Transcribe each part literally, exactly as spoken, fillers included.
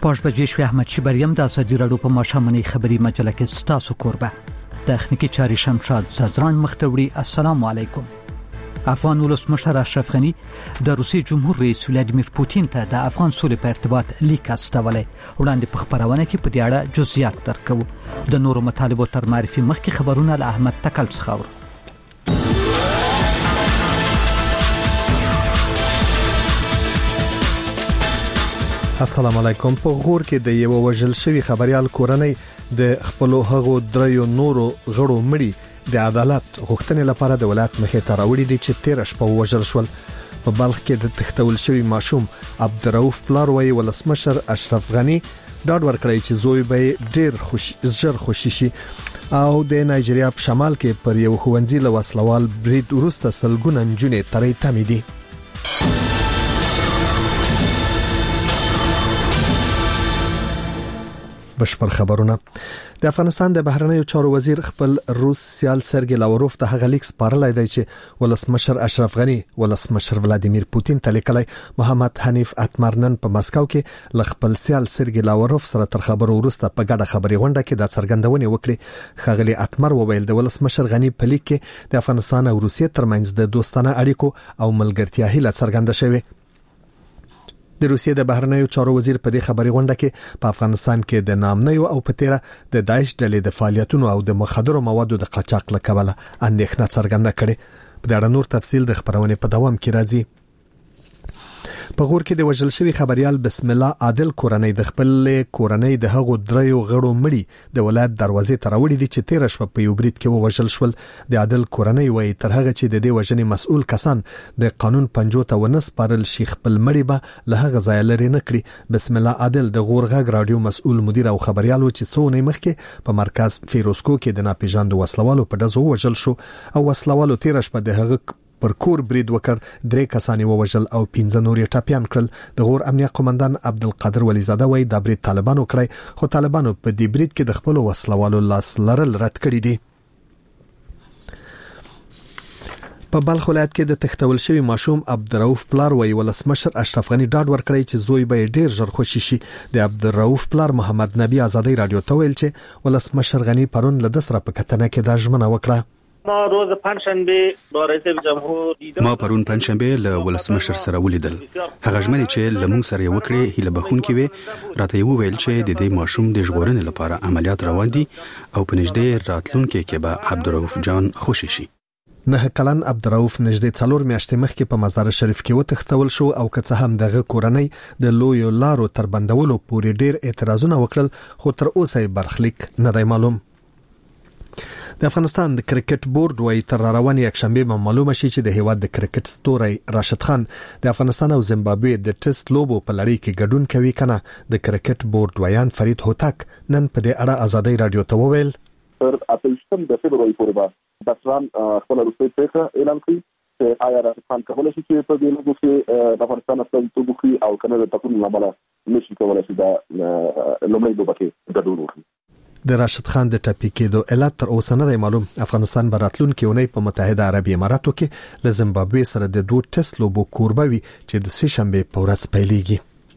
شپږ بجې شوې. احمد شبریم د ازادي راډیو په ماښامنۍ خبري مجله کې ستاسو کوربه. تخنیکی چاري شمشاد زادران مختوړي. السلام علیکم. افغان ولسمشر اشرف غنی د روسي جمهور رئیس ولادیمیر پوتین ته د افغان سولې په ارتباط لیک استولی. وړاندې په خبرونه کې په دې اړه جزئیات درکوو. د نورو مطالبو تر معرفي مخکې خبرونه له احمد تکل څخه اورو. السلام علیکم. په غور کې د یو وژل شوی خبريال کورنۍ د خپل هغو دریو نورو غړو مړي د عدالت غوښتنې لپاره د ولایت مخې ته راوړي دي چې تیر شپه وژل شول. په بلخ کې د تختول شوی ماشوم عبدالرؤف پلار وی ولسمشر اشرف غنی ډاډ ورکړی چې زوی به ډیر خوش زر خوشی شي او د نایجیریا په شمال کې پر یو خوندزي له وسلوال برید ورسته سلګونه نجونې ترې تمې دي. بشپړ خبرونه. د افغانستان د بهرنیو چارو وزیر خپل روس سیال سرګی لاوروف ته هغه لیک سپارلای دی چې ولسمشر اشرف غنی ولسمشر ولادیمیر پوتین ته لیکلی. محمد حنیف اتمرنن په مسکو کې ل خپل سیال سرګی لاوروف سره تر خبرو وروسته په ګډه خبري غونډه کې د څرګندونې وکړي. خغلی اتمر وویل د ولسمشر غنی په لیک کې د افغانستان او روسیې ترمنځ د دوستانه اړیکو او ملګرتیا هیله څرګنده شوه. د روسیې د بهرنیو چارو وزیر په دې خبري غونډه کې په افغانستان کې د نامنیو او پتیره د داعش ډلې د فعالیتونو او د مخدرو موادو د قاچاق لکبله اندېښنه څرګنده کړې. په دا نور تفصیل د خبرونه په دوام کې راځي. په غور کې د وژل شوی خبريال بسم الله عادل کورنۍ د خپل کورنۍ د هغو دریو غړو مړي د ولایت دروازې ته راوړي دي چې تیر شپه په یو برید کې وژل شول. د عادل کورنۍ وایي تر هغه چې د دې وژنې مسؤل کسان د قانون پنجو ته ونسپارل شي خپل مړي به له هغه ځای لري نه کړي. بسم الله عادل د غور غږ رادیو مسؤل مدیر او خبريال و چې څو نه مخکې په مرکز فیروزکو کې د ناپېژاندو وسلوالو په دزو وژل شو او وسلوالو تیر شپه د هغه پر کور برید وکړ. درې کسانی ووژل او پنځه نور یې ټاپیان کړل. د غور امنیت قومندان عبدالقادر ولیزاده وایي دا برید طالبانو کړی خو طالبانو په دې برید کې د خپل وسلوالو لاس لرل رد کړی دي. په بلخ ولایت کې د تختول شوی ماشوم عبدالرؤف پلار وی ولسمشر اشرف غنی ډاډ ورکړی چې زوی به ډیر ژر خوشی شي. د عبدالرؤف پلار محمد نبی ازادي رادیو ته ویل چې ولسمشر غنی پرون له دسره په کتنه کې د ژمنه وکړه. ما روز پنځشنبه با رئیس جمهور دیدم. ما پرون پنځشنبه له ولسمشر سره ولیدل. هغه ژمنه چې لمون سره وکړي هله بخون کې وي راته یو ویل چې د دې ماشوم د ژغورنې لپاره عملیات روان دي او په نږدې راتلونکي کې به عبدالرؤف جان خوشی شي. نه کلن عبدالرؤف نږدې څلور میاشتې مخکې په مزار شریف کې وتښتول شو او که څه هم دغه کورنۍ د لوی لارو تر بندولو پورې ډیر اعتراضونه وکړل خو تر اوسه برخلیک نه دی معلوم. د افغانستان د کرکټ بورډ وايي تر روان یک شنبه معلومه شي چې د هیواد د کرکټ ستوري راشد خان د افغانستان او زیمبابوې د ټیسټ لوبو په لړۍ کې ګډون کوي کنه. د کرکټ بورډ ویان فرید هوتک نن په دې اړه ازادي رادیو ته وویل تر اتلسم د فبراير پورې به بسران خپل روسي پریکړه اعلان کړي چې آیا راشد خان کولای شي چې په دې لوبو کې د افغانستان اصل توبخي او کنه د تکون لامل نشي کولای شي دا لومړی لوبه کې ګډون وکړي. د راشد خان د ټاپي کېدو علت تر اوسه نه دی معلوم. افغانستان براتلونکي اونۍ په متحده عربي اماراتو کې له زیمبابوې سره د دوه ټیسټ لوبو کوربه وي چې د سه شنبه په ورځ پیلېږي.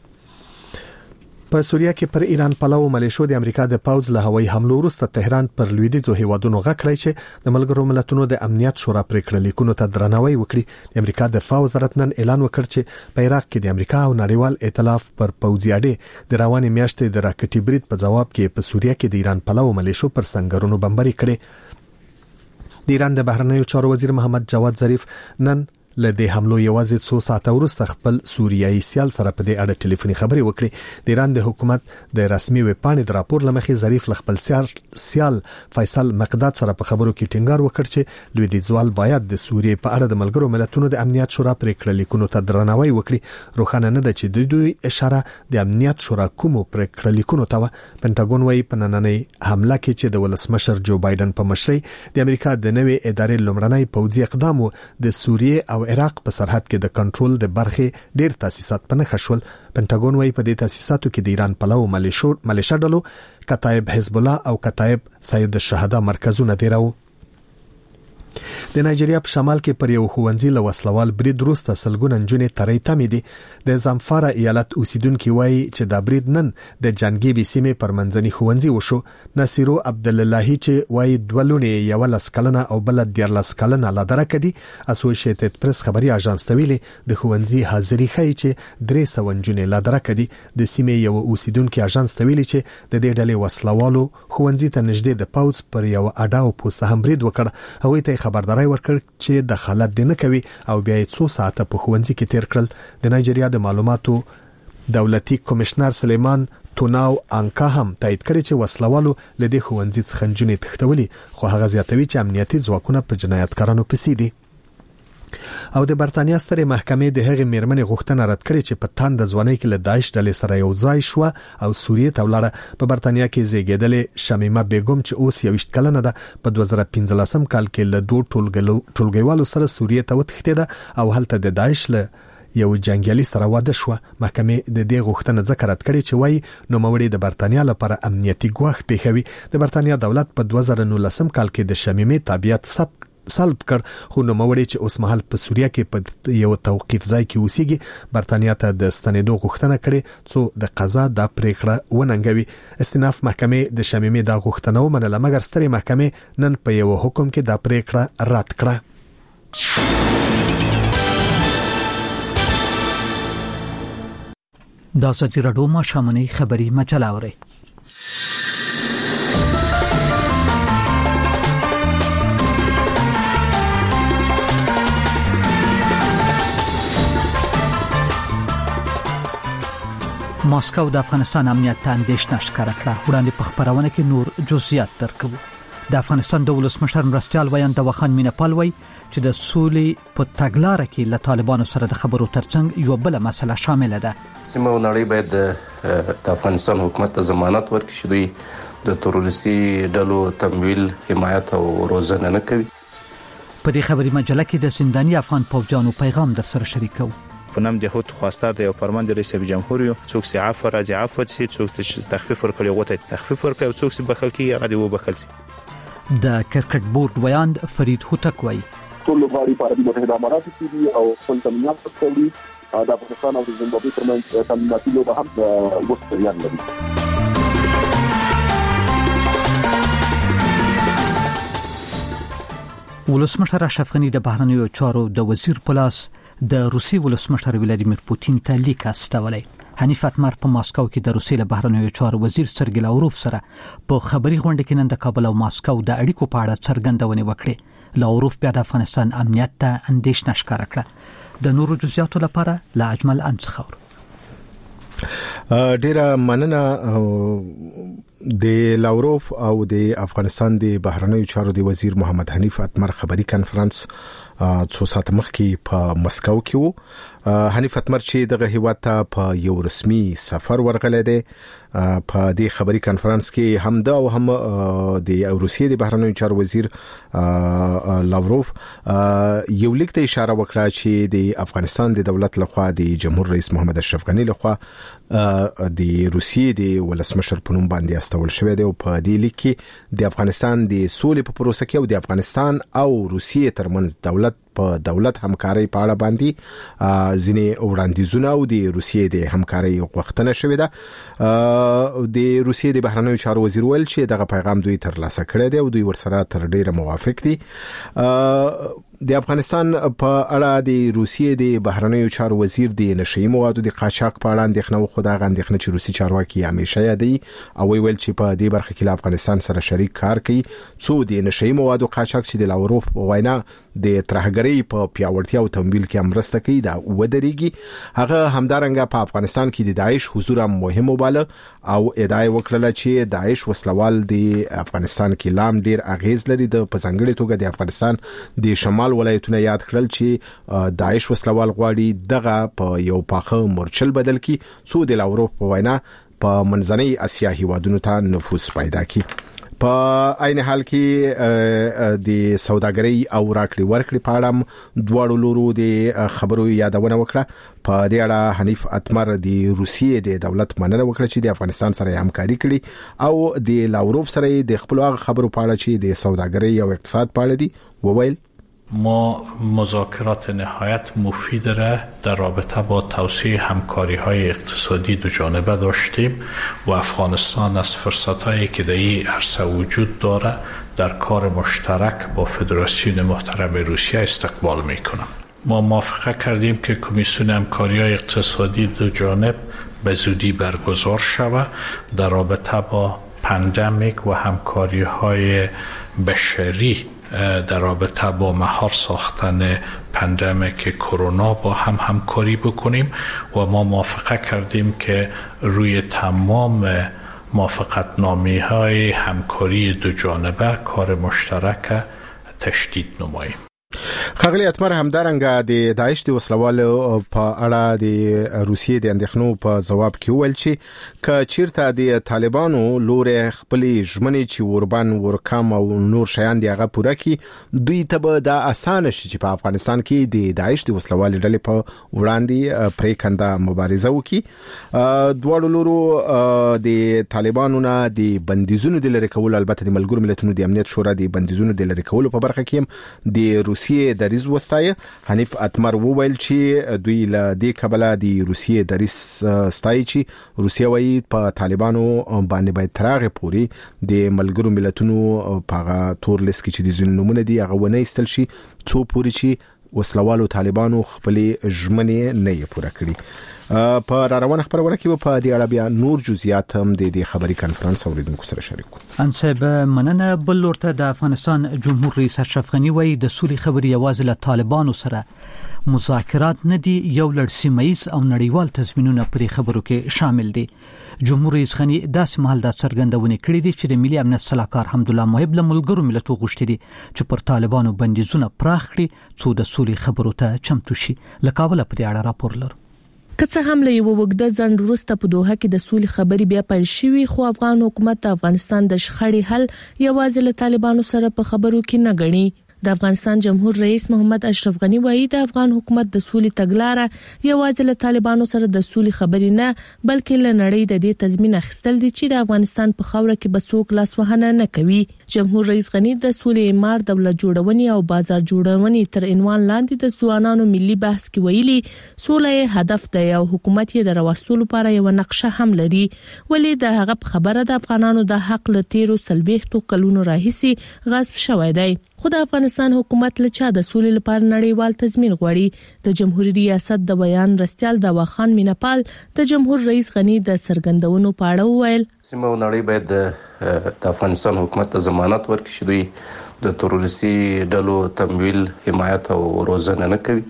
په سوریه کې پر ایران پلاو ملیشو د امریکا د پاوز له هوایي حملو وروسته تهران پر لویدیځو هیوادونو غکړی چې د ملګرو ملتونو د امنیت شورا پریکړه لیکونو ته درناوی وکړي. د امریکا د دفاع وزارت نن اعلان وکړ چې په عراق کې د امریکا او نړیوال ائتلاف پر پوځي اډې د روانې میاشتې د راکټي برید په جواب کې په سوریه کې د ایران پلاو ملیشو پر سنگرونو بمباري کړي. د ایران د بهرنیو چارو وزیر محمد جواد ظریف نن له دې حملو یوازې څو ساعته وروسته خپل سوریایي سیال سره په دې اړه ټلیفوني خبري وکړي. د ایران د حکومت د رسمي ویب پاڼې د راپور لمخې ظریف خپل سیال سیال فیصل مقداد سره په خبرو کې ټینګار وکړ چې لویدیځوال باید د سوریې په اړه د ملګرو ملتونو د امنیت شورا پریکړه لیکونو ته درناوی وکړي. روښانه نه ده چې د دوی اشاره د امنیت شورا کومو پریکړه لیکونو ته و. پنټاګون وايي په نننۍ حمله کې چې د ولسمشر جو بایدن په مشرۍ د امریکا د نوې ادارې لومړنۍ پوځي اقدام د سوریې او عراق په سرحد کې د کنټرول د برخې ډیر تاسیسات په نښه شول. پنټاګون وايي په دې تاسیساتو کې د ایران پلاو ملیشو ملیشا ډلو کتایب حزب الله او کتایب سید الشهدا مرکزونه دی راو. د نایجیریا په شمال کې پر یو ښوونځي له وسلوال برید وروسته سلګونه نجونې ترې تمې دي. د زامفارا ایالت اوسیدونکو وایي چې دا برید نن د جانګيبي سیمې پر منځني ښوونځي وشو. نصیرو عبداللهی چې وایي دولونه یو لس کلنه او بل دیارلس کلنه لا درکه دي اسوسییټډ پریس خبري اژانس ته ویلي د ښوونځي حاضري ښیي چې درې سوه نجونې لا درکه دي. د سیمې یو اوسیدونکو اژانس ته ویلي چې د دې ډلې وسلوالو ښوونځي ته نږدې د پاوز پر یو اډاو پوسټ هم برید وکړ. هغه ته خبرداري ورکړ چې دخالت دې نه کوي او بیا یې څو ساعته په ښوونځي کې تیر کړل. د نایجیریا د معلوماتو دولتي کمشنر سلیمان توناو انکا هم تایید کړی چې وسلوالو لدې ښوونځي څخه نجونې تښتولې، خو هغه زیاتوي چې امنیتي ځواکونه په جنایتکارانو پسې دي. او د برتانیا سترې محکمې د هغې میرمنې غوښتنه رد کړې چې په تاند ځوانۍ کې له داعش ډلې سره یو ځای شو او سوریې ته ولاړه. په برتانیا کې زیږیدلې شمیمه بیگم چې اوس یوویشت کلنه ده په دوه زره پنځلسم کال کې له دوه ټولګیوالو سره سوریې ته وتښتېده او هلته د داعش له یو جنگیالي سره واده شو. محکمې د دې غوښتنه ځکه رد کړې چې وایي نوموړی د برتانیا لپاره امنیتي ګواښ پیښوي. د برتانیا دولت په دوه زره نولسم کال کې د شمیمې تابعیت سب سلب کړ، خو نوموړی چې اوس مهال په سوریه کې په یو توقیف ځای کې اوسېږي برتانیا ته د ستنېدو غوښتنه کړې څو د قضا د پریکړه وننګوي. استیناف محکمې د شمیمې د غوښتنه ومنله، مګر سترې محکمې نن په یو حکم کې د پریکړه رد کړه. دا ازادي راډیو ماشوماني خبري مجله اوري. ماسکو د افغانستان امنیت ته اندېښنه ښکاره کړه. وړاندې په خبرونه کې نور جزئیات درکو. د افغانستان د ولسمشر مرستیال ویان د وخان مینپال وای چې د سولې په تګلارې کې له طالبانو سره د خبرو ترڅنګ یو بل مسله شامل ده. سیمه نړۍ باید د افغانستان حکومت ته ضمانت ورکړي چې دوی د تروریستي ډلو تمویل، حمایت او روزنه نه کوي. په دې خبري مجله کې د زنداني افغان پوجانو پیغام در سره شریکو. په نام د هوت خواستار د یو فرمان د رئیس جمهور یو څوک سي عفو راځي عفو سي څوک تخفیف ورکړي غوته تخفیف ورکړي او څوک سي بخل کې هغه دی و بخل سي. د کرکټ بورډ ویاند فرید هوتک وای ټول لغړي په عربي متحده امارات کې دي او خپل تمنیات کوي د افغانستان او د زیمبابوې ترمنځ تمنیاتي لوبه هم وستریان لري. ولسمشر اشرف غنی د بهرنیو چارو د وزیر پلاس د روسي ولسمشر ولادیمیر پوتین ته لیک استولی. حنیف اتمر په ماسکو کې د روسي له بهرنیو چارو وزیر سرګی لاوروف سره په خبري غونډه کې نن د کابل او ماسکو د اړیکو په اړه څرګندونه وکړه. لاوروف بیا د افغانستان امنیت ته اندېښنه ښکاره کړه. د نورو جزئیاتو لپاره لا اجمل انصخور. ډیره مننه. د لاوروف او د افغانستان د بهرنیو چارو د وزیر محمد حنیف اتمر خبري کانفرنس څو ساعت مخکې په مسکو کې وو. حنیف اتمر چې دغه هیواد ته په یو رسمي سفر ورغلی دی، په دې خبري کانفرنس کې هم دا او هم د روسیې د بهرنیو چارو وزیر لاوروف یو لیک ته اشاره وکړه چې د افغانستان د دولت لخوا د جمهور رئیس محمد اشرف غنی لخوا د روسیې د ولسمشر په نوم باندې استول شوی دی او په دې لیک کې د افغانستان د سولې په پروسه کې او د افغانستان او روسیې ترمنځ دولت په دولت همکاري په اړه باندې ځینې وړاندیزونه او د روسیې د همکاري غوښتنه شوې ده. د روسیې د بهرنیو چارو وزیر ویل چې دغه پیغام دوی ترلاسه کړی دی او دوی ورسره تر ډیره موافق دي. د افغانستان په اړه د روسیې د بهرنیو چارو وزیر د نشئی موادو د قاچاق په اړه اندېښنه وخوده. غندښنه چې روسي چارواکي همیشه یادي او ویل چې په دې برخه کې له افغانستان سره شریک کار کوي څو د نشئی موادو قاچاق چې د لاوروف وینا د ترهګرۍ په پیاوړتیا او تمویل کې امرسته کوي دا ودرېږي. هغه همدارنګه په افغانستان کې د داعش حضور مهم وباله او ادعای وکړه چې داعش وسلوال د افغانستان کې لام ډیر اغیز لري. د په ځانګړي توګه د افغانستان د شمال ولایتونه یاد کړل چې داعش وسلوال غواړي دغه په یو پاخه مورچل بدل کی څو د لاوروف په وینا په منځنۍ اسیا هیوادونو ته نفوذ پیدا کی. په عین حال کې د سوداګرۍ او راکړې ورکړې په اړه دواړو لورو د خبرو یادونه وکړه. په دې اړه حنیف اتمر د روسیې د دولت مننه وکړه چې د افغانستان سره همکاري کړي او د لاوروف سره د خپل خبرو په اړه چې د سوداګرۍ او اقتصاد په اړه دي وویل. ما مذاکرات نهایت مفید را در رابطه با توسعه همکاری‌های اقتصادی دو جانبه داشتیم و افغانستان از فرصت‌هایی که در این عرصه وجود داره در کار مشترک با فدراسیون محترم روسیه استقبال می‌کنم. ما موافقه کردیم که کمیسیون همکاری‌های اقتصادی دو جانب به زودی برگزار شود در رابطه با پاندمیک و همکاری‌های بشری در رابطه با مهار ساختن پاندمیک کرونا با هم همکاری بکنیم و ما موافقه کردیم که روی تمام موافقتنامه‌های همکاری دو جانبه کار مشترک تشدید نماییم. خغلی اتمر همدارنګه د داعش د وسلوالو په اړه د روسیې د اندېښنو په جواب کې ویل چې ک چیرته د طالبانو لور خپل ژمنې چې وربان ورکام او نور شیان دی هغه پوره کی دوی ته به د اسانه شي چې په افغانستان کې د داعش د وسلوالو ډلې په وړاندې پریکنده مبارزه وکړي. دواړو لورو د طالبانو نه د بندیزونو د لری کول البته د ملګرو ملتونو د امنیت شورا د بندیزونو د لری کول په برخه کې د روسیې دریز وستایه. حنیف اتمر وویل چې دوی له دې کبله د روسیې دریز ستایي چې روسیه وايي په طالبانو باندې باید ترغه پوری د ملګرو ملتونو په تور لیست کې چې د زینومونه دی هغه ونه استل شي څو پوری چې وسلوالو طالبانو خپل ژمنې نه یې پوره کړې. په روانه خبرونه کې په دې اړه بیا نور جزئیات هم د دې خبري کانفرنس اوریدونکو سره شریکو. انسب مننه بل ورته د افغانستان جمهور رئیس اشرف غنی وایي د سولې خبري یوازې له طالبانو سره مذاکرات نه دي یو لړ سیمایي او نړیوال تضمینونه پرې خبرو کې شامل دي. جمهور رئیس غنی داسې مهال د څرګندونې کړې دي چې د ملي امنیت صلاحکار حمدالله محب له ملګرو ملتونو غوښتي دي چې پر طالبانو بندیزونه پراخ کړي څو د سولې خبرو ته چمتو شي. له کابل په دې اړه راپور لرو. که څه هم له یو وګړه ځند وروسته په دوحه کې د سولې خبري بیا پیل شوې خو افغان حکومت د افغانستان د شخړې حل یوازې له طالبانو سره په خبرو کې نه غني. د افغانستان جمهور رئیس محمد اشرف غنی وایي د افغان حکومت د سولې تګلارې یوازې له طالبانو سره د سولې خبرې نه بلکې له نړۍ د دې تضمین اخیستل دي چې د افغانستان په خاوره کې به څوک لاس وهنه نه کوي. جمهور رئیس غنی د سولې امار دولت جوړونې او بازار جوړونې تر عنوان لاندې د ځوانانو ملي بحث کې ویلي سولې هدف دی او حکومت یې د راوستلو لپاره یو نقشه هم لري. ولې د هغه خبره د افغانانو د حق له تیرو سلبېختو کلونو راهیسي غصب شوی دی. خو د افغانستان حکومت له چا د سولې لپاره نړیوال تضمین غواړي. د جمهوریت ریاست د بیان رستيال د واخان مینپال د جمهور رئیس غنی د سرګندونو پاړه وویل سیمه او نړۍ باید د افغانستان حکومت ته ضمانت ورکړي چې دوی د تروریستي ډلو تمویل حمایت او روزنه نه کوي.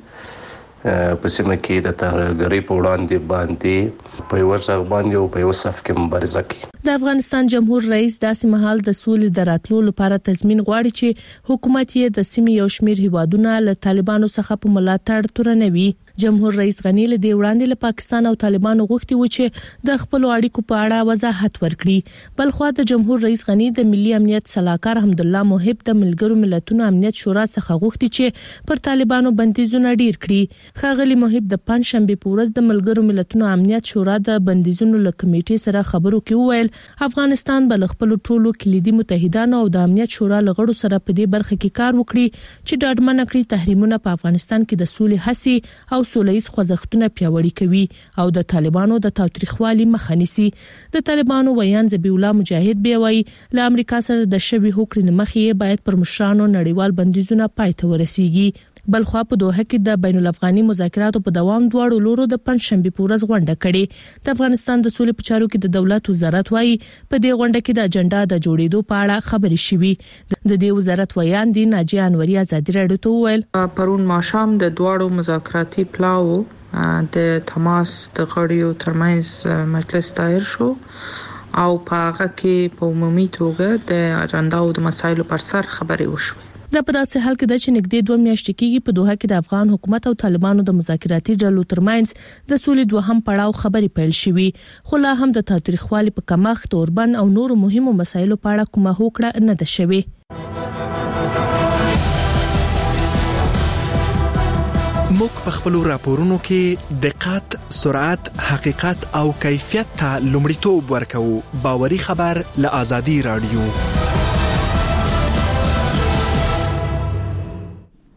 په سیمه کې د ترهګرۍ په وړاندې باندې په یو ځای باندې او په یو صف کې مبارزه کوي. د افغانستان جمهور رئیس داسې مهال د سولې د راتلو لپاره تضمین غواړي چې حکومت یې د سیمې یو شمېر هیوادونه له طالبانو څخه په ملاتړ تورنوي. جمهور رئیس غنی له دې وړاندې له پاکستان او طالبانو غوښتي و چې د خپل اړیکو په اړه وضاحت ورکړي. بل خو د جمهور رئیس غنی د ملي امنیت صلاحکار حمدالله محب د ملګرو ملتونو امنیت شورا څخه غوښتي چې پر طالبانو بندیزونه ډیر کړي. خاغلی محب د پنځشنبه په ورځ د ملګرو ملتونو امنیت شورا د بندیزونو له کمیټې سره خبرو کې وویل افغانستان بل خپل ټولو کلیدي متحدانو او د امنیت شورا لغړو سره په دې برخه کې کار وکړي چې ډاډمن کړي تحریمونه په افغانستان کې د سولې هڅې او سولهییز خوځښتونه پیاوړي کوي او د طالبانو د تاوتریخوالي مخه نیسي. د طالبانو ویان ذبیح الله مجاهد بیا وایي له امریکا سره د شوی هوکړې مخې باید پر مشرانو نړیوال بندیزونه پای ته ورسیږي. بل خو په دوحه کې د بین الافغاني مذاکراتو په دوام دواړو لورو د پنځشنبه په ورځ غونډه کړې. د افغانستان د سولې په چارو کې د دولت وزارت وایي په دې غونډه کې د اجنډا د جوړېدو په اړه خبرې شوې. د دې وزارت ویان دي ناجیه انوري ازادي راډیو ته وویل پرون ماښام د دواړو مذاکراتي پلاو د تماس د غړیو ترمنځ مجلس دایر شو او په هغه کې په عمومي توګه د اجنډا او د مسایلو پر سر خبرې وشوې. دا په داسې حال کې د چې نږدې دوه میاشتې کېږي په دوحه کې د افغان حکومت او طالبانو د مذاکراتي ډلو ترمنځ د سولې دوهم پړاو خبرې پیل شوې خو لا هم د تاوتریخوالي په کمښت اوربن او نورو مهمو مسایلو په اړه کومه هوکړه نه ده شوې. موږ په خپل راپورونو کې دقت، سرعت، حقیقت او کیفیت ته لومړیتوب ورکوو. باوري خبر له آزادي رادیو.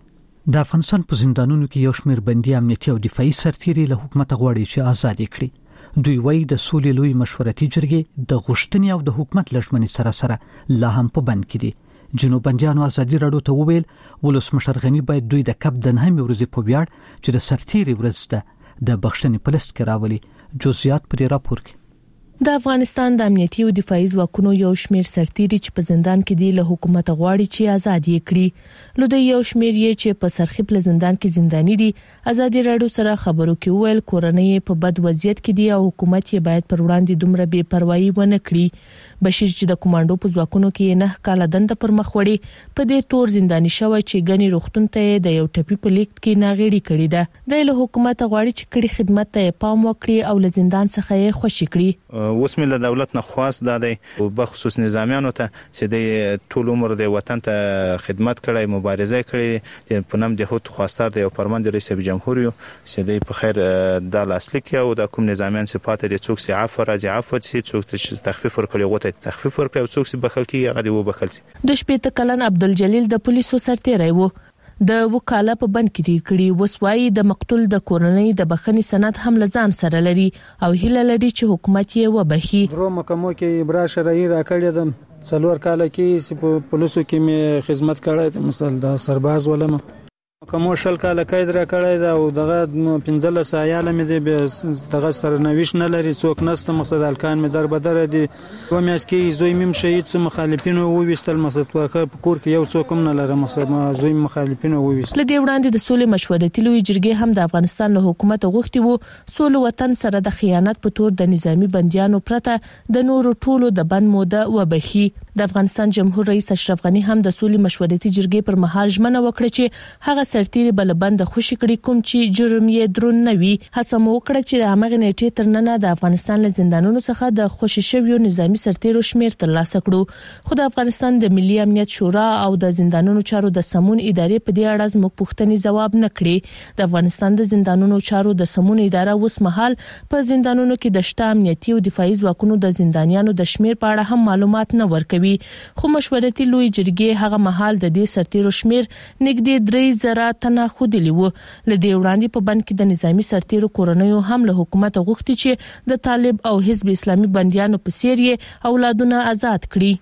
د افغانستان په زندانونو کې یو شمېر بندي امنیتي او دفاعي سرتیري له حکومت غواړي چې آزاد کړي. دوی وایي د سولې لوی مشورتي جرګې د غوښتنې او د حکومت لژمنې سره سره لا هم په بند کې دي. جنوب بندیانو ازادي راډیو ته وویل ولسمشر غنی باید دوی د کپ د نهمې ورځې په ویاړ چې د سرتیري ورځ ده د بخښنې په لست کې راولي. جزئیات په راپور کې. د افغانستان د امنیتي او دفاعي ځواکونو یو شمېر سرتیري چې په زندان کې دي له حکومت غواړي چې آزاد یې کړي. لوی یو شمېر یې چې په سرخیب له زندان کې زنداني دي ازادي راډیو سره خبرو کې ویل کورنۍ په بد وضعیت کې دي او حکومت یې باید پر وړاندې دومره بې پروايي ونه کړي. بشیر چې د کمانډو په ځواکونو کې نه کال دند پر مخ وړي په دې تور زنداني شوی چې غني روختون ته د یو ټپي په لیک کې ناغېړي کړي ده. د له حکومت غواړي چې کړي خدمت ته پام وکړي او له زندان څخه یې خوشي کړي. اوس مل دولت نه خاص دادی او بخصوص نظامیانو ته چې د ټول عمر د وطن ته خدمت کړي مبارزه کړي په نام د هوت خواستار د فرمان د رئیس جمهور یو چې د په خیر د اصلي کې او د کوم نظامیان صفات د څوک سي عفو راځي عفو سي څوک ته تخفیف ورکړي غوته تخفیف ورکړي او څوک سي بخل کې هغه دی وبخل سي. د شپې تکلن عبدالجلیل د پولیسو سرتیری وو د وکاله په بند کې دی کړي. وسوای د مقتول د کورنۍ د بخښنې سند هم لزان سره لري او هیله لري چې حکومت یې وبخي. درو محکمو کې ابرا شرعي راکړی د څلور کال کې په پولیسو کې می خدمت کړی مثلا د سرباز ولم کومو شل کال قید را کړی دا او دغه پنځله سایاله مې دی دغه سرنويش نه لري څوک نست مقصد الکان مې در بدر دي و مې اسکی زوی مم شهید سو مخالفینو وويستل مقصد واکه په کور کې یو څوک هم نه لره مقصد ما زوی مخالفینو وويستل. لدی وړاندې د سولې مشورتي لوی جرګې هم د افغانستان له حکومت غوښتي وو سولې وطن سره د خیانت په تور د نظامی بنديانو پرته د نورو ټولو د بند موده وبخي. د افغانستان جمهور رئیس اشرف غنی هم د سولې مشورتي جرګې پر مهال ژمنه وکړه چې هغه سرتیري بل بند خوشی کړي کوم چې جرم یې درون نه وي. هڅه مو وکړه چې د هغه نیټه تر نن د افغانستان له زندانونو څخه د خوشی شویو نظامی سرتیرو شمیر تر لاسه کړو. خو د افغانستان د ملي امنیت شورا او د زندانونو چارو د سمون ادارې په دې اړه زموږ پوښتنې جواب نه کړي. د افغانستان د زندانونو چارو د سمون اداره اوس مهال په زندانونو کې د شته امنیتي او دفاعي ځواکونو د زندانیانو د شمیر په اړه هم معلومات نه ورکوي. خو مشورتي لوی جرګې هغه مهال د دې سرتیرو شمیر نږدې درې زره تنه خودلی وو. لدی وړاندې په بند کې د نظامی سرتیرو کورنۍ هم له حکومت غوښتي چې د طالب او حزب اسلامي بنديانو په څیر یې اولادونه آزاد کړي.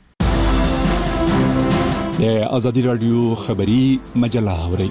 د ازادي رادیو خبری مجله اوري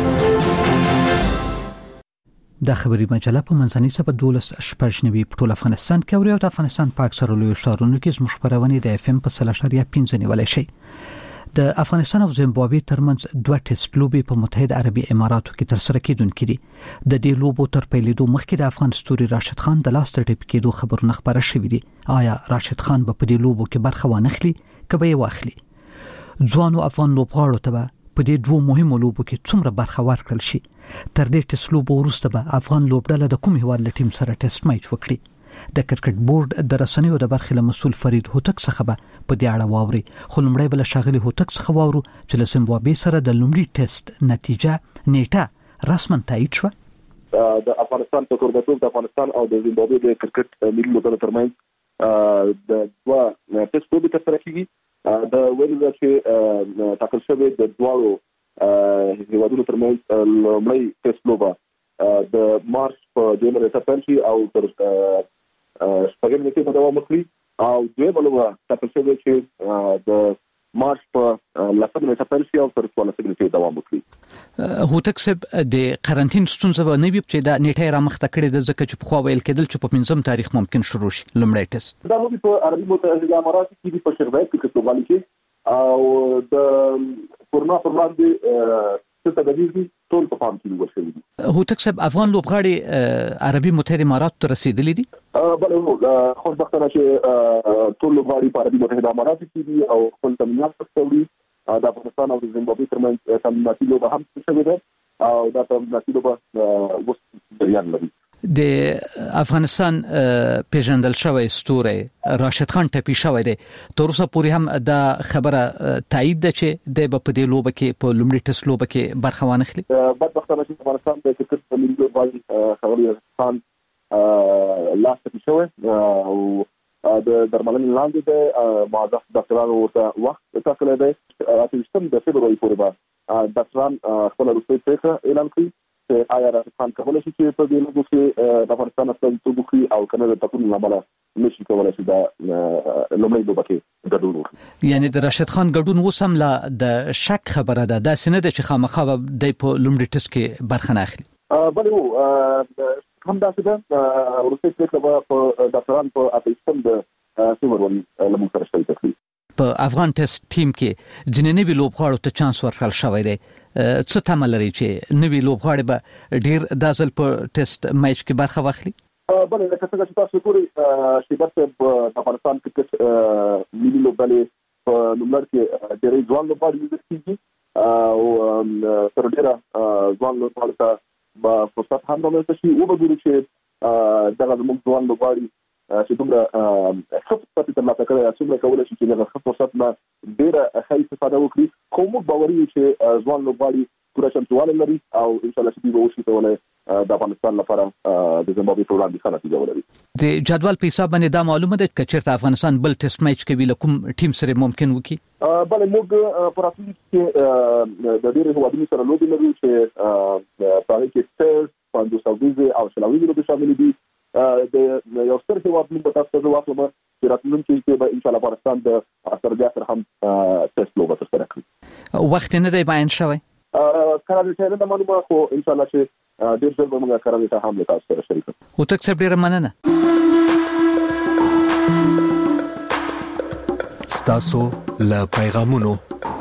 د خبري مجله په منځنۍ سبا دولس شپږنوي په ټول افغانستان کې او د افغانستان په اکثره لوی ښارونو کې زموږ خبرونه د اف ام په سلاشریا پنځه نیولای شي. د افغانستان او زیمبابوې ترمنځ دوه ټیسټ لوبې په متحده عربي اماراتو کې ترسره کیدونکې دي. د دې لوبو تر پیلېدو مخکې د افغان ستوري راشد خان د لاس تر ټیپ کېدو خبرونه خبره شوې دي. آیا راشد خان به په دې لوبو کې برخه وانخلي کبه یې واخلي؟ ځوانو افغان لوبغاړو ته په دې دوه مهمو لوبو کې څومره برخه ورکړل شي؟ تر دې ټیسټ لوبو وروسته به افغان لوبډله د کوم هیواد له ټیم سره ټیسټ میچ وکړي؟ د کرکټ بورډ د رسنیو د برخې له مسول فرید هوتک څخه به په دې اړه واوري. خو لومړی بل شاغلي هوتک څخه واورو چې له زیمبابوې سره د لومړي ټیسټ نتیجه نیټه رسما تایید شوه. د افغانستان په کوربتوب د افغانستان او د زیمبابوې د کرکټ ملي لوبډلو ترمنځ د دوه ټیسټ لوبې ترسره کیږي. د ویلو چې ټاکل شوی د دواړو هیوادونو ترمنځ لومړی ټیسټ لوبه د مارچ په دویمه نیټه پیل شي او تر شپږمې نیټې پورې دوام وکړي او دویمه لوبه ټاکل شوې چې د مارچ په لسمه نیټه پیل شي او تر څوارلسمې نیټې دوام وکړي. هوتک صاحب د قرنټین ستونزه به نه وي چې دا نیټه را مخته کړې د ځکه چې په خو ویل کېدل چې په پنځم تاریخ ممکن شروع شي لومړی ټیسټ. دا نو په عربي متحده امارات کې په شربایت کې کتوبالي کې او د کورنا پر باندې څه تدابیر ټول په پام کې ورشي دي. هوتک صاحب افغان لوبغاړي عربي متحده امارات ته رسیدلي دي؟ بل نو خوشبختانه چې ټول لوبغاړي په عربي متحده امارات کې دي او خپل تمرینات کوي. د افغانستان او د زیمبابوې ترمنځ تمریناتي لوبه هم شوې ده او دا تمریناتي لوبه اوس جریان لري. د افغانستان پیژندل شوی ستوری راشد خان ټپي شوی دی. تر اوسه پورې هم دا خبره تایید ده چې د په دې لوبه کې په لومړي ټیسټ لوبه کې برخه وانخلي. بدبختانه چې افغانستان د کرکټ ملي لوبغاړي خبري خان لاس ټپي شوی او د درملنې لاندې د معاذ ډاکټرانو ورته وخت ټاکلی دی. اته ویشتم د فبروري پورې به د افغان خپل روسي پریکړه اعلان کړی چې آیا راځان کولای شي چې په دې لږه کې د افغانستان استازي توګه او کنه د تکون لامل نشي کولای شي دا لومړی دوه کې ګډون وکړي. یعنی د راشد خان ګډون وسم لا د شک خبره ده د سینه د چې خامخا د په لومړي ټیسټ کې برخه نه اخلي. بل وو هم دا څه ده روسي پریکړه په د افغان په اپیستم د سیمرون لمون سره شته تکلیف په افغان ټیسټ ټیم کې ځینې نوی لوبغاړو ته چانس ورکړل شوی دی. څه تمه لري چې نوی لوبغاړي به ډیر د ځل په ټیسټ میچ کې برخه واخلي؟ بله لکه څنګه چې تاسو ګورئ شیبر صاحب د افغانستان کرکټ ملي لوبډلې په نوملړ کې ډېرې ځوان لوبغاړي لیدل کېږي او تر ډېره ځوان لوبغاړو ته به فرصت هم رامنځته شي. وګورو چې دغه زموږ ځوان لوبغاړي چې دومره ښه فرصت ترلاسه کړی څومره کولی شي چې دغه ښه فرصت نه ډېره ښه استفاده وکړي. خو موږ باوري یو چې ځوان لوبغاړي پوره چمتووالی لري او انشاءالله چې دوی به وشي کولی د افغانستان لپاره د زیمبابوې په وړاندې ښه نتیجه ولري. د جدول په حساب باندې دا معلومه ده چې چېرته افغانستان بل ټیسټ میچ کوي له کوم ټیم سره ممکن وکړي؟ بله موږ په راتلونکي کې د ډېرو هېوادونو سره لوبې لرو چې په هغې کې سپیرز، پاندوساویزې او شلاویزې لوبې شاملې دي. د یو ستر هېواد موږ به تاسو ته زه واخلم چې راتلونکي کې به انشاءالله افغانستان د سربیا سره هم ټیسټ لوبه ترسره کړي. وخت نه دی بیان شوی؟ کله چې نه معلومه خو انشاءالله چې ډېر ژر به موږ کراوي ته هم له تاسو سره شریک کړو. هوتک صاحب ډېره مننه. ستاسو له پیغامونو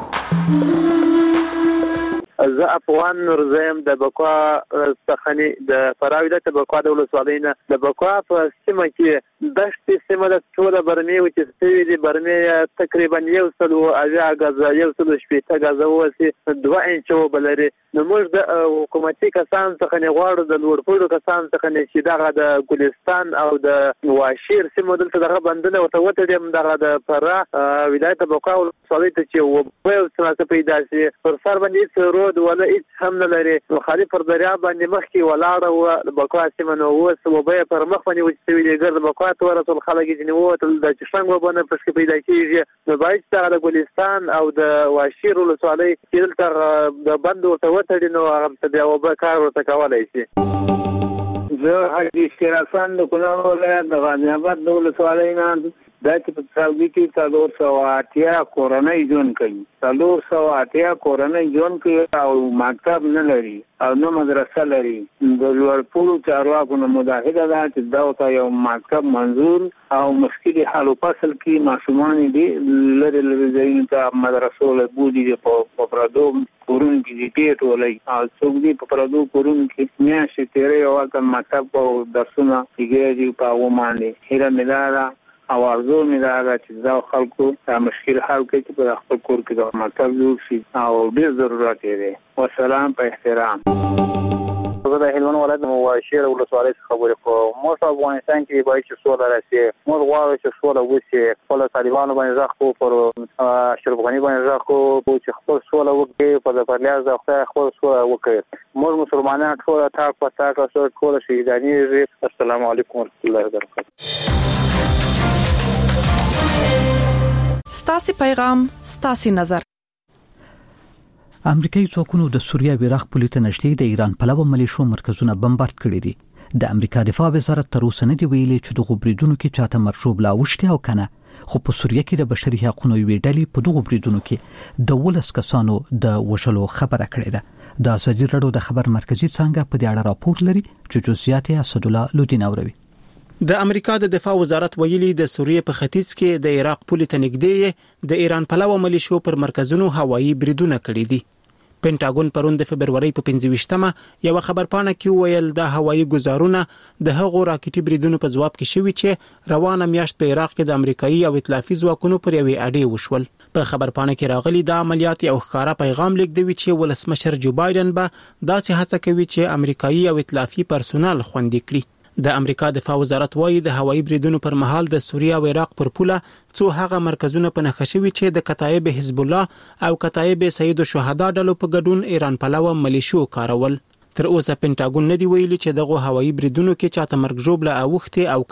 زه افغان نورزم د بکوا څخنی د فراوی د بکوا د ولسوالۍ نه د بکوا په سیمه کې دشت سیمه د ټوله برمي او چې سوي د برمي تقریبا یو سل او اویا غاز یو سل شپږ غاز وسی دوه انچو بلري. نو موږ د حکومتي کسان څخه نه غواړو د لوړپوړو کسان څخه نه چې دغه د ګلستان او د واشیر سیمه دلته دغه بندونه او ته وته دغه د فرا ولایت بکوا ولسوالۍ ته چې و په څه پیدا شي پر سر باندې رو ولا هیڅ هم نه لري. مخالف پر دریا باندې مخ کې ولاړ او بکوا سیمه نو وس وبې پر مخ باندې وځي ویلې ګرځ بکوا ته ورته خلک چې نو ته د چشنګ وبنه پښې پیدا کیږي. نو باید چې د ګلستان او د واشیر ولسوالۍ چې دلته د بند ورته وتړي نو هغه ته بیا وبکار ورته کولای شي. زه حاجی شیرافان د کونړ ولایت د غازی آباد د ولسوالۍ نه دا چې په سعودي کې څلور سوه اتیا کورنۍ ژوند کوي. څلور سوه اتیا کورنۍ ژوند کوي او مکتب نه لري او نه مدرسه لري. د لوړپوړو چارواکو نه مداهده ده چې دا ورته یو مکتب منظور او مشکل حل و فصل کې ماشومان دي لري لري ځایونو ته مدرسو له بودي په پردو کورونو کې دي ټیټ ولای او څوک دي په پردو کورونو کې میاشتې تېرې او هلته مکتب او درسونه کېږي په هغو باندې. هیله مې دا ده او ارزو مې دا ده چې دا خلکو دا مشکل حل کړي چې په خپل کور کې د مکتب جوړ شي او ډېر ضرورت یې دی. والسلام په احترام. زه د هلمند ولایت د واشیر ولسوالۍ څخه خبرې کوم. موږ په افغانستان کې باید چې سوله راشي. موږ غواړو چې سوله وشي. خپل طالبانو باندې ځخ کو پر اشرف غني باندې ځخ کو چې خپل سوله وکړي په پرلیاز د خدای خپل سوله وکړي. موږ مسلمانان ټول تاک په تاک او ټول شهیدانېږي. السلام علیکم ورحمۃ الله وبرکاته. ستاسي پیغام ستاسي نظر. امریکایي ځواکونو د سوریه او عراق پولې ته نږدې د ایران پلوه ملیشو مرکزونه بمبارد کړي دي. د امریکا دفاع وزارت تر اوسه نه دی ویلي چې دغه بریدونو کې چاته مرشوب لا وشته او کنه. خو په سوریه کې د بشري حقوقو یوې ډلې په دغه بریدونو کې د ولس کسانو د وژلو خبره کړې ده. د ازادي راډیو د خبر مرکزی څنګه په دې اړه راپور لري چې جزئیات یې اسد الله لودین اوروي. د امریکا د دفاع وزارت ویلي د سوریه په ختیځ کې د عراق پولې ته نږدې د ایران پلوه ملیشو پر مرکزونو هوایي بریدونه کړي دي. پینټاګون پرون د فبرवरी په پنځه ویشتمه یو خبرپاڼه کې ویل د هوایي ګزارونه د هغو راکټي بریدونو په جواب کې شوي چې روانه میاشت په عراق کې د امریکایي او ائتلافي ځواکونو پر یوې اډې وشول. په خبرپاڼه کې راغلي د عملیات یو ښکارا پیغام لیکدوي چې ولسمشر جو بایدن به داسې هڅه کوي چې امریکایي او ائتلافي پرسونل خوندي کړي. د امریکا دفاع وزارت وايي د هوایي بریدونو پر مهال د سوریه او عراق پر پوله څو هغه مرکزونه په نښه شوي چې د کتایب حزب الله او کتایب سید الشهدا ډلو په ګډون ایران پلوه ملیشو کارول. تر اوسه پینټاګون نه دی ویلي چې دغه هوایي بریدونو کې چاته مرګ ژوبله اوخته او کنه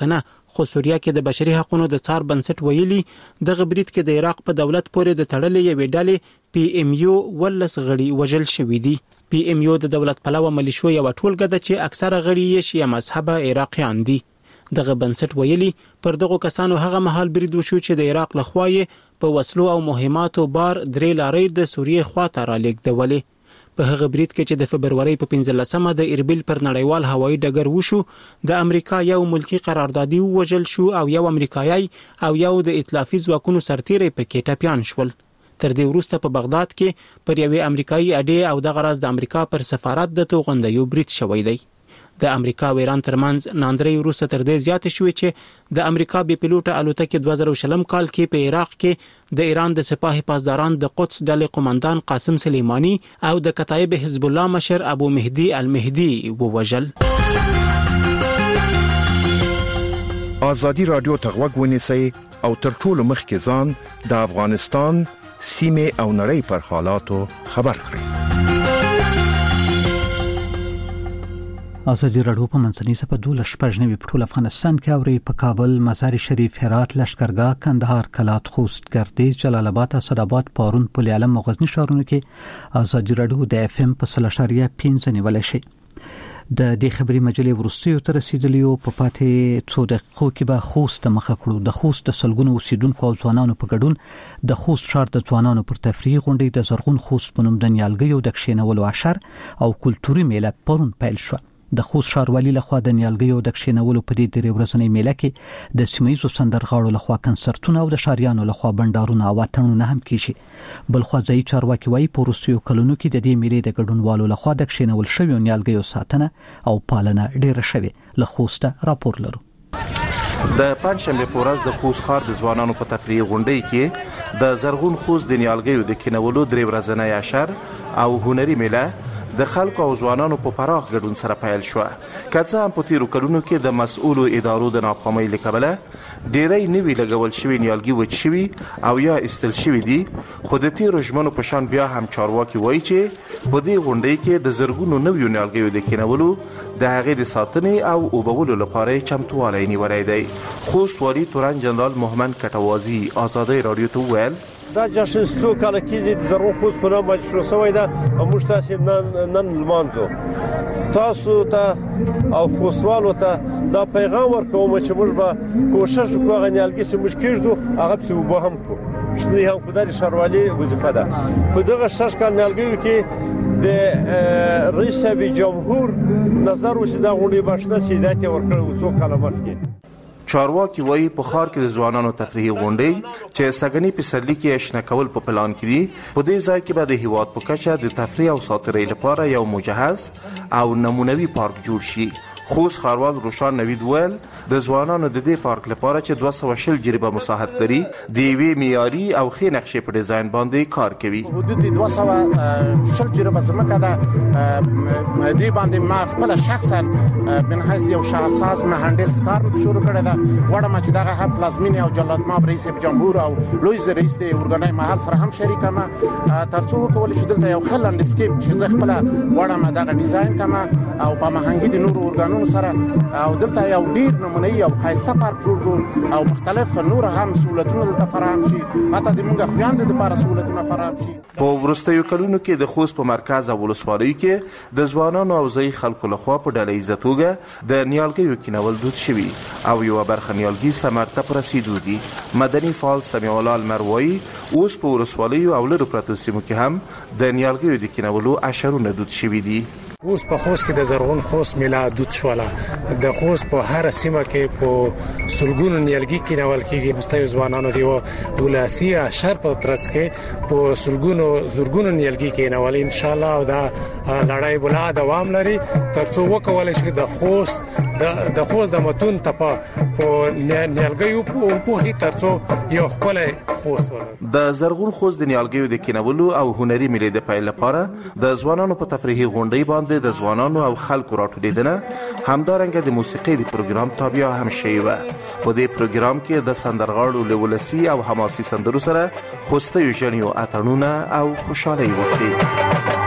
خو سوریه کې د بشري حقوقو د څار بنسټ ویلي د غبرید کې د عراق په دولت پورې د تړلې یوې ډلې پی ایم یو ولس غړي وژل شوې دي. پی ایم یو د دولت پلوه ملیشو یو ټولګه ده چې اکثره غړي یې شیعه مذهبه عراقیان دي. دغه بنسټ ویلي پر دغه کسانو هغه مهال برید وشو چې د عراق لخوا یې په وسلو او مهماتو بار درې لارې د سوریې خواته را لیږدولې. په هغه برید کې چې د فبرورۍ په پنځلسمه د اربیل پر نړیوال هوایي ډګر وشو، د امریکا یو ملکی قراردادي وژل شو او یو امریکایي او یو د ائتلافي ځواکونو سرتیری پکې ټپیان شول. تر دې وروسته په بغداد کې پر یوې امریکایي اډې او دغه راز د امریکا پر سفارت د توغندیو برید شوی دی. د امریکا او ایران ترمنځ ناندرې وروسته تر دې زیات شوې چې د امریکا بي پيلوټه الوتکې دوه زره شلم کال کې په عراق کې د ایران د سپاه پاسداران د قدس ډلې قومندان قاسم سلیمانی او د کتایب حزب الله مشر ابو مهدي المهدي ووژل. آزادي رادیو ته غوږ ونیسئ او تر ټولو مخکې ځان د افغانستان سیمه او نړۍ پر حالاتو خبر کړئ. آزادي راډیو په منځنۍ صفحه دوله شپږ نوي په ټول افغانستان کې اوري په کابل، مزار شریف، هرات، لشکرګاه، کندهار، کلات، خوست، ګردیز، جلال آباد، اسداباد، پارون، پل علم او غزنی ښارونو کې آزادي راډیو د اف ام په سلاشاریه پنځه نیول شي. د دې خبري مجلې ورستیو تر رسیدلیو په پاتې څو دقیقو کې به خوست مخه کړو. د خوست د سلګونو اوسیدونکو او ځوانانو په ګډون د خوست ښار د ځوانانو پر تفریح غونډې د زرغون خوست په نوم د نیالګیو د کښینولو عشر او کلتوري میله پرون پیل شو. د خوست ښاروالي لخوا د نیالګیو د کښینولو په دې درې ورځنۍ میله کې د سیمایي سندرغاړو لخوا کنسرتونه او د ښاریانو لخوا بندارونه او اتڼونه هم کیږي. بل خو ځای چارواکي وايي په وروستیو کلونو کې د دې میلې د ګډونوالو لخوا د کښینول شویو نیالګیو ساتنه او پالنه ډیره شوې. له خوسته راپور لرو. د پنځشنبه په ورځ د خوست ښار د ځوانانو په تفریح غونډې کې د زرغون خوست د نیالګیو د کښینولو درې ورځنۍ عشر او هنري میله د خلکو او ځوانانو په پراخ ګډون سره پیل شو. که څه هم په تیرو کلونو کې د مسؤلو ادارو د ناکامۍ له کبله ډیری نوي لګول شوي نیالګي وچ شوي او یا استل شوي دي، خو د تیرو ژمنو په شان بیا هم چارواکي وایي چې په دې غونډې کې د زرګونو نویو نیالګیو د کینولو د هغې د ساتنې او اوبولو لپاره چمتووالی نیولی دی. خوست والي تورن جنرال محمد کټوازي آزادۍ راډیو ته وویل دا جشن څو کاله کېږي د زرغون خوست په نام باندې شروع شوی ده او موږ تاسې نن نن لمانځو. تاسو ته او خوستوالو ته دا پیغام ورکوم چې موږ به کوشش وکړو هغه نیالګي چې موږ کېږدو هغه پسې اوبه هم کړو. شنې هم خو دا د ښاروالي وظیفه ده. په دغه شش کال نیالګیو کې د رئیس صاحب جمهور نظر و چې دا غونډې به شنه سي هدایت یې ورکړی څو کاله مخکې. چارواکي وایي په ښار کې د ځوانانو تفریحي غونډې چې سږني پسرلي کې اشنا کول په پلان کې دي، په دې ځای کې به د هیواد په کچه د تفریح او ساتیرۍ لپاره یو مجهز او نمونوي پارک جوړ شي. خوست ښاروال روشان نوید ویل د ځوانانو د دې پارک لپاره چې دوه سوه شل جریبه مساحت لري د یوې معیاري او ښې نقشې په ډیزاین باندې کار کوي. حدود دوه سوه شل جریبه ځمکه ده. دې باندې ما خپل شخصا من حیث یو شهرساز مهندس کار شروع کړی ده. غواړم چې دغه هم پلازمینه او جلات ماب رئیس جمهور او لوی رئیس د اورګانای محل سره هم شریک ما ترڅو وکول شي دلته یو خل لندسکیپ چې زه خپل غواړم دغه ډیزاین کما او په مهنګي د نور اورګانو سره او دلته یو ډیر نمونهي او خاصه پارک جوړ او مختلف نور هم سہولتونه دلته فراهم شي، حتی د موږ خوياند د لپاره سہولتونه فراهم شي. په ورستیو کلونو کې د خوست په مرکز او ولسوالۍ کې د ځوانانو او ځای خلکو لخوا په ډله ایزه توګه د نیالګیو کینول دود شوي او یو برخه نیالګي ثمرته په رسیدو دي. مدني فعال سمیع الله المروي اوس په ولسوالیو او لرو پرتو سیمو کې هم د نیالګیو د کینولو عشرونه دود شوي دي. اوس په خوست کې د زرغون خوست میله دود شوله. د خوست په هر سیمه کې په سلګونو نیالګي کینول کېږي. مستوي ځوانانو دی او ولاسي شهر په ترڅ کې په سلګونو زرګونو نیالګي کینول ان شاء الله او دا لړۍ بلا دوام لري ترڅو وکول شي د خوست د خوست د متون ته په نیالګي په هي ترڅو یو خپل خوست ولر د زرغون خوست د نیالګیو د کینولو او هنري میلې د پیل لپاره د ځوانانو په تفریحي غونډې باندې د ځوانانو او خلکو راټولېدنه همدارنګه د موسیقۍ د پروګرام تابع هم شوی و. په دې پروګرام کې د سندرغاړو له ولسي او حماسي سندرو سره خوستیو ژڼیو اتڼونه او خوشحالي وکړي.